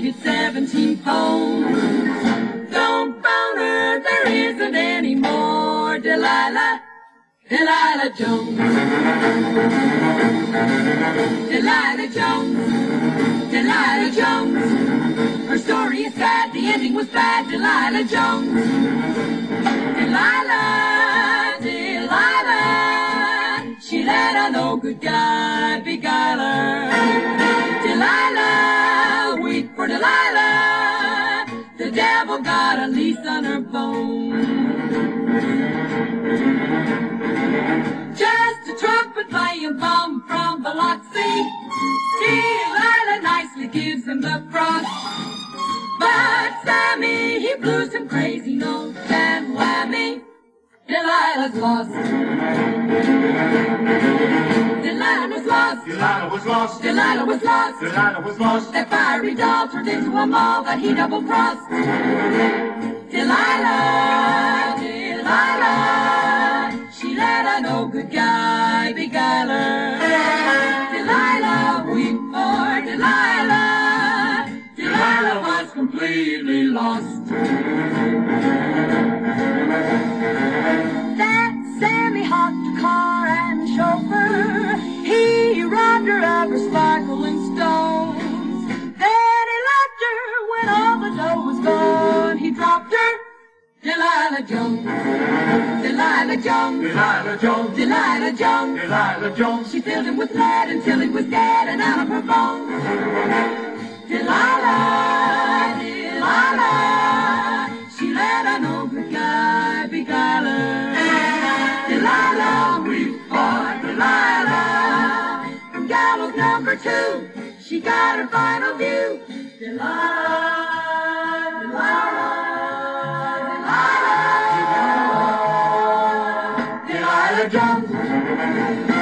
needed 17 phones. Don't phone her, there isn't any more. Delilah, Delilah Jones. Delilah Jones, Delilah Jones. Her story is sad, the ending was bad. Delilah Jones. Delilah, Delilah, she let a no good guy beguile her. Delilah, weep for Delilah, the devil got a lease on her bone. Just a trumpet playing bum from Biloxi, Delilah nicely gives him the frost. But Sammy, he blues him crazy, no damn whammy. Delilah's lost. Delilah was lost. Delilah was lost. Delilah was lost. Delilah was lost. That fiery doll turned into a mall that he double-crossed. Delilah, Delilah, she let a no-good guy beguile her. Delilah, weep for Delilah. Delilah was completely lost. That Sammy hocked a car and chauffeur, he robbed her of her sparkling stones. Then he left her when all the dough was gone. He dropped her. Delilah Jones, Delilah Jones, Delilah Jones. Delilah Jones, Delilah Jones. she filled him with lead until he was dead and out of her bones. Delilah, Delilah, she let a no-good guy beguile her. Delilah, weep for Delilah. From gallows number 2, she got her final view. Delilah, Delilah, Delilah, Delilah Jones.